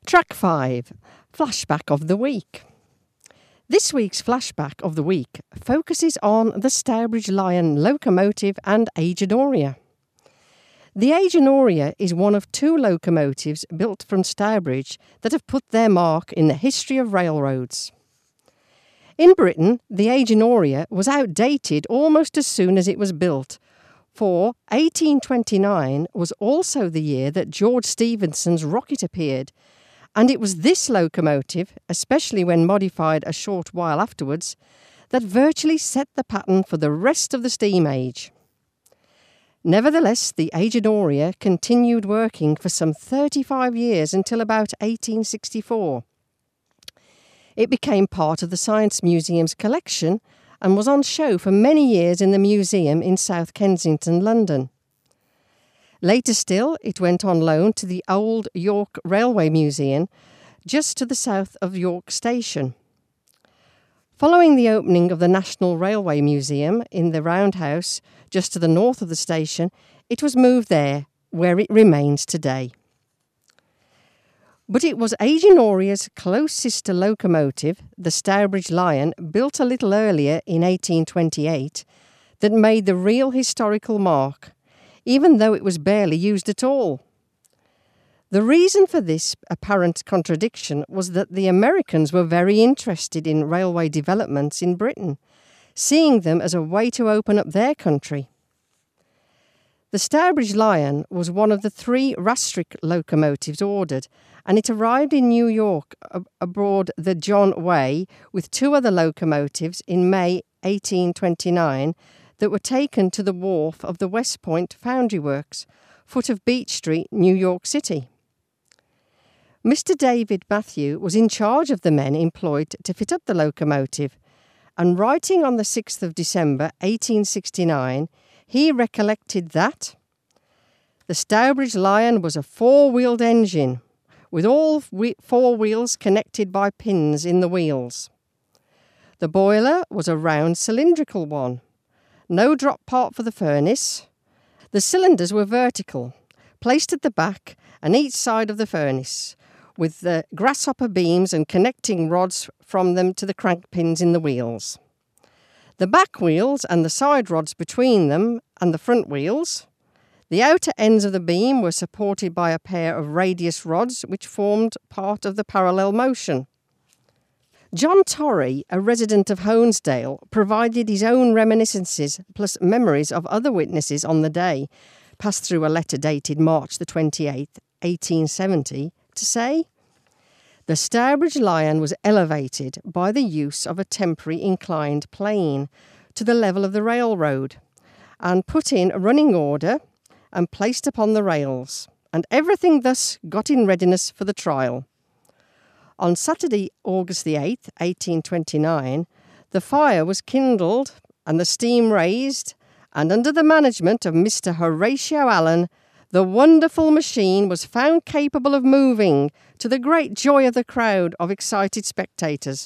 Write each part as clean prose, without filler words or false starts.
Track 5, Flashback of the Week. This week's Flashback of the Week focuses on the Stourbridge Lion locomotive and Age Honoria. The Age Honoria is one of two locomotives built from Stourbridge that have put their mark in the history of railroads. In Britain, the Age Honoria was outdated almost as soon as it was built, for 1829 was also the year that George Stephenson's rocket appeared, and it was this locomotive, especially when modified a short while afterwards, that virtually set the pattern for the rest of the steam age. Nevertheless, the Age Honoria continued working for some 35 years until about 1864. It became part of the Science Museum's collection and was on show for many years in the museum in South Kensington, London. Later still, it went on loan to the Old York Railway Museum, just to the south of York Station. Following the opening of the National Railway Museum in the Roundhouse, just to the north of the station, it was moved there, where it remains today. But it was Age Honoria's close sister locomotive, the Stourbridge Lion, built a little earlier in 1828, that made the real historical mark, even though it was barely used at all. The reason for this apparent contradiction was that the Americans were very interested in railway developments in Britain, seeing them as a way to open up their country. The Stourbridge Lion was one of the 3 Rastrick locomotives ordered, and it arrived in New York aboard the John Way with 2 other locomotives in May 1829 that were taken to the wharf of the West Point Foundry Works, foot of Beach Street, New York City. Mr. David Matthew was in charge of the men employed to fit up the locomotive, and writing on the 6th of December 1869, he recollected that the Stourbridge Lion was a 4-wheeled engine, with all 4 wheels connected by pins in the wheels. The boiler was a round cylindrical one. No drop part for the furnace. The cylinders were vertical, placed at the back and each side of the furnace, with the grasshopper beams and connecting rods from them to the crank pins in the wheels. The back wheels and the side rods between them and the front wheels. The outer ends of the beam were supported by a pair of radius rods which formed part of the parallel motion. John Torrey, a resident of Honesdale, provided his own reminiscences plus memories of other witnesses on the day, passed through a letter dated March the 28th, 1870, to say, "The Stourbridge Lion was elevated by the use of a temporary inclined plane to the level of the railroad, and put in running order and placed upon the rails, and everything thus got in readiness for the trial. On Saturday, August the 8th, 1829, the fire was kindled and the steam raised, and under the management of Mr. Horatio Allen, the wonderful machine was found capable of moving, to the great joy of the crowd of excited spectators.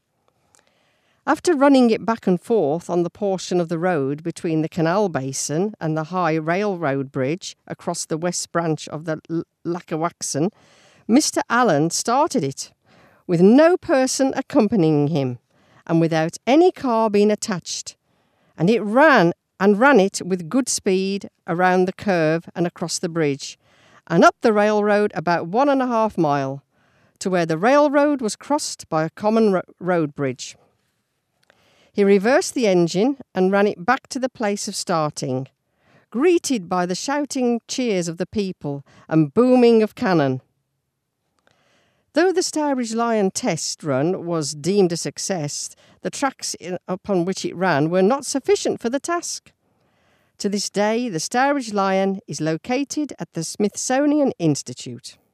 After running it back and forth on the portion of the road between the canal basin and the high railroad bridge across the west branch of the Lackawaxen, Mr. Allen started it, with no person accompanying him, and without any car being attached, and it ran it with good speed around the curve and across the bridge, and up the railroad about 1.5 miles, to where the railroad was crossed by a common road bridge. He reversed the engine and ran it back to the place of starting, greeted by the shouting cheers of the people and booming of cannon. Though the Stourbridge Lion test run was deemed a success, the tracks upon which it ran were not sufficient for the task. To this day, the Stourbridge Lion is located at the Smithsonian Institute.